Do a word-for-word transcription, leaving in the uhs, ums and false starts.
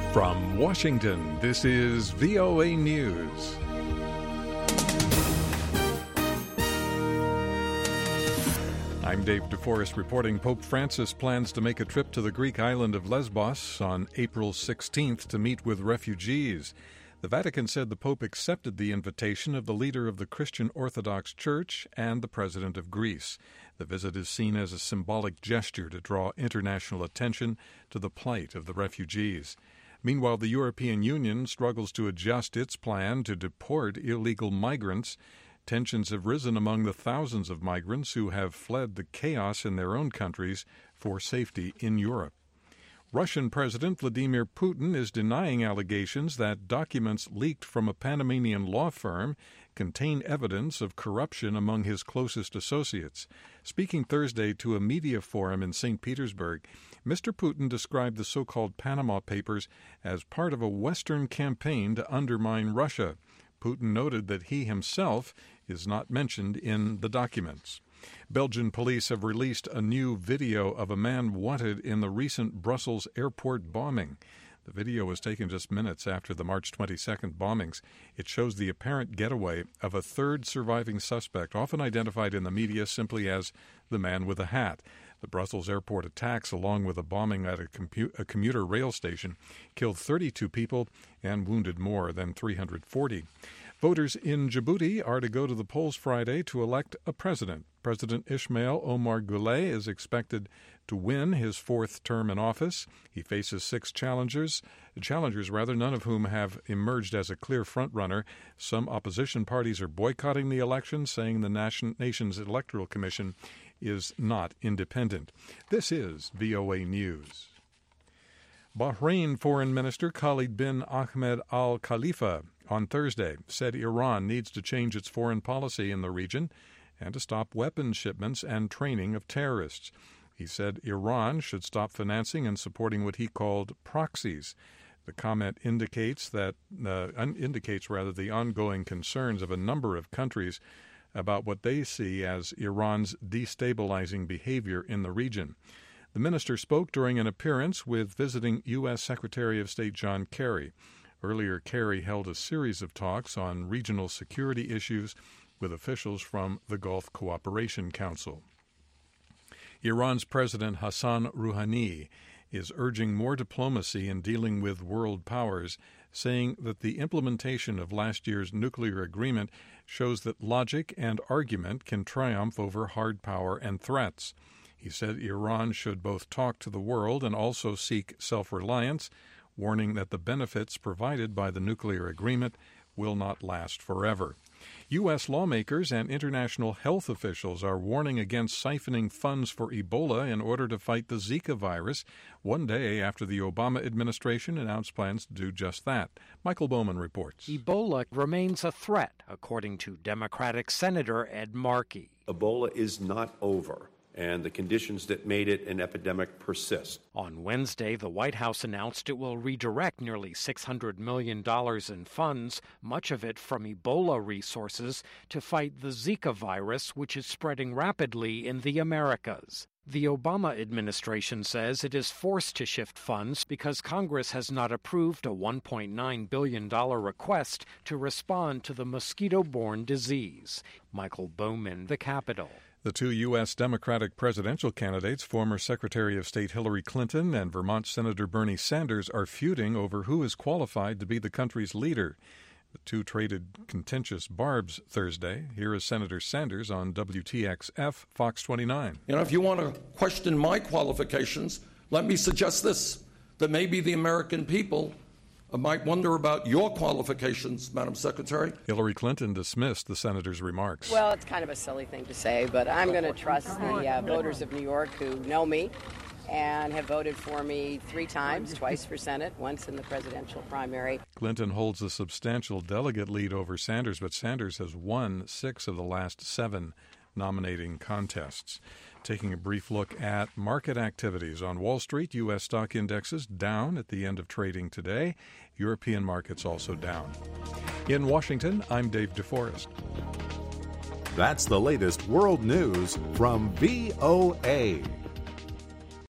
From Washington, this is V O A News. I'm Dave DeForest reporting Pope Francis plans to make a trip to the Greek island of Lesbos on April sixteenth to meet with refugees. The Vatican said the Pope accepted the invitation of the leader of the Christian Orthodox Church and the President of Greece. The visit is seen as a symbolic gesture to draw international attention to the plight of the refugees. Meanwhile, the European Union struggles to adjust its plan to deport illegal migrants. Tensions have risen among the thousands of migrants who have fled the chaos in their own countries for safety in Europe. Russian President Vladimir Putin is denying allegations that documents leaked from a Panamanian law firm contain evidence of corruption among his closest associates. Speaking Thursday to a media forum in Saint Petersburg, Mister Putin described the so-called Panama Papers as part of a Western campaign to undermine Russia. Putin noted that he himself is not mentioned in the documents. Belgian police have released a new video of a man wanted in the recent Brussels airport bombing. The video was taken just minutes after the March twenty-second bombings. It shows the apparent getaway of a third surviving suspect, often identified in the media simply as the man with a hat. The Brussels airport attacks, along with a bombing at a, compu- a commuter rail station, killed thirty-two people and wounded more than three hundred forty. Voters in Djibouti are to go to the polls Friday to elect a president. President Ismail Omar Guelleh is expected to win his fourth term in office. He faces six challengers, challengers rather, none of whom have emerged as a clear frontrunner. Some opposition parties are boycotting the election, saying the nation, nation's electoral commission is not independent. This is V O A News. Bahrain Foreign Minister Khalid bin Ahmed Al Khalifa on Thursday said Iran needs to change its foreign policy in the region and to stop weapons shipments and training of terrorists. He said Iran should stop financing and supporting what he called proxies. The comment indicates that uh, indicates rather the ongoing concerns of a number of countries about what they see as Iran's destabilizing behavior in the region. The minister spoke during an appearance with visiting U S Secretary of State John Kerry. Earlier, Kerry held a series of talks on regional security issues with officials from the Gulf Cooperation Council. Iran's President Hassan Rouhani is urging more diplomacy in dealing with world powers, saying that the implementation of last year's nuclear agreement shows that logic and argument can triumph over hard power and threats. He said Iran should both talk to the world and also seek self-reliance, warning that the benefits provided by the nuclear agreement will not last forever. U S lawmakers and international health officials are warning against siphoning funds for Ebola in order to fight the Zika virus, one day after the Obama administration announced plans to do just that. Michael Bowman reports. Ebola remains a threat, according to Democratic Senator Ed Markey. Ebola is not over, and the conditions that made it an epidemic persist. On Wednesday, the White House announced it will redirect nearly six hundred million dollars in funds, much of it from Ebola resources, to fight the Zika virus, which is spreading rapidly in the Americas. The Obama administration says it is forced to shift funds because Congress has not approved a one point nine billion dollars request to respond to the mosquito-borne disease. Michael Bowman, The Capitol. The two U S Democratic presidential candidates, former Secretary of State Hillary Clinton and Vermont Senator Bernie Sanders, are feuding over who is qualified to be the country's leader. The two traded contentious barbs Thursday. Here is Senator Sanders on W T X F Fox twenty-nine. You know, if you want to question my qualifications, let me suggest this, that maybe the American people might wonder about your qualifications, Madam Secretary. Hillary Clinton dismissed the senator's remarks. Well, it's kind of a silly thing to say, but I'm going to trust the uh, voters of New York who know me and have voted for me three times, twice for Senate, once in the presidential primary. Clinton holds a substantial delegate lead over Sanders, but Sanders has won six of the last seven nominating contests. Taking a brief look at market activities on Wall Street, U S stock indexes down at the end of trading today. European markets also down. In Washington, I'm Dave DeForest. That's the latest world news from V O A.